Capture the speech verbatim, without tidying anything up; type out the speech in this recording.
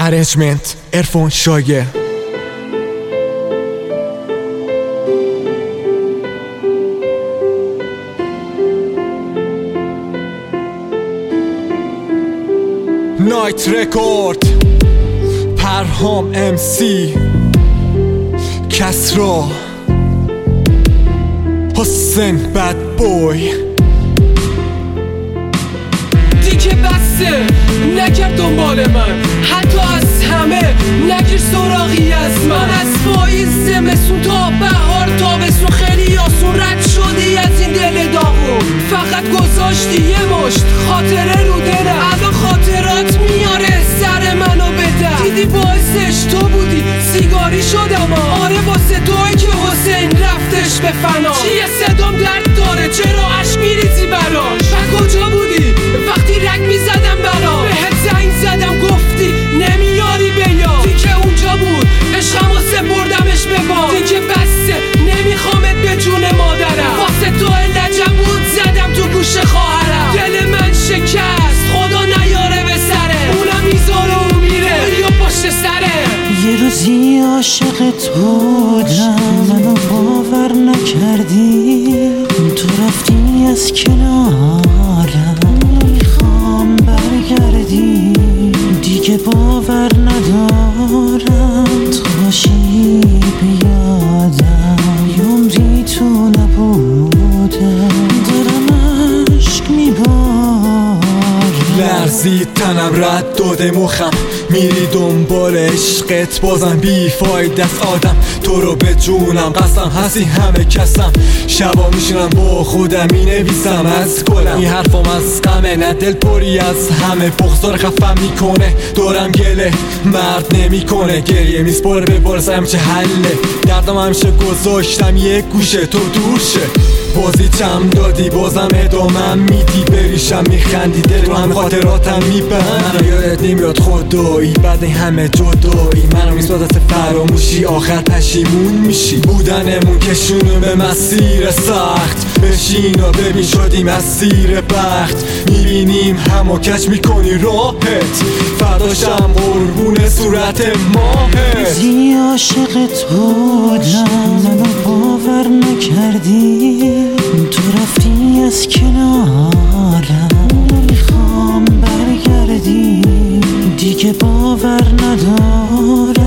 ارنجمنت عرفان شاگر. نایت رکورد، پرهام ام سی، کسرا، حسین بد بوی. دیگه بسته نکرد دنبال من، حتی از همه نگیر سراغی از من. از پاییز زمستون تا بهار تابستون خیلی آسون رد شدی از این دل داغون. فقط گذاشتی یه مشت خاطره رو دلم، الان خاطرات میاره سر منو بدم. دیدی باعثش تو بودی سیگاری شدم. آره واسه توی که حسین رفتش به فنا. چیه صدام درد داره چرا عشق میریزی براش؟ و کجا بودی وقتی رگ میزدم برا؟ بهت زنگ زدم گفتی نمیاری بیا. دیگه اونجا بود عشقم واسه بردمش به بام. دیگه بسته نمیخوامت به جون مادرم. واسه تو لجم بود زدم تو گوش خواهرم. دل من شکست خدا نیاره به سره، اونم میذاره و میره یا پشت سره. یه روزی عاشقت بودم منو باور نکردی، تو رفتی از کنارم نمیخوام برگردی. دیگه باور ندارم تو باشی بیادم، یه عمری تو نبودم دارم عشق میبارم. لرزید تنم رد داده مخم، میری دنبال عشقت بازم بیفاید دست آدم. تو رو به جونم قسم هستی همه کسم، شبا میشونم با خودم مینویسم از گلم. این حرفام از غمه نه دل پری از همه، بغضار خفم میکنه دارم گله مرد نمیکنه. گریه میسپاره به بارسم چه حله، دردم همیشه گذاشتم یک گوشه تو دور شه. بازی چم دادی بازم ادامم میدی، بریشم میخندی دل رو هم خاطراتم میبند. منو یادت نمیاد خدایی بعد این همه جدایی، منو میسپاد دست فراموشی آخر پشیمون میشی. بودنمون کشونه به مسیر سخت، بشین و ببین شدیم اسیر بخت. میبینیم همو کچ میکنی راحت، فرداشم قربون صورت ماهت. زی عاشقت بودم منو باور نکردی، تو رفتی از کنارم نمیخوام برگردی. دیگه باور ندارم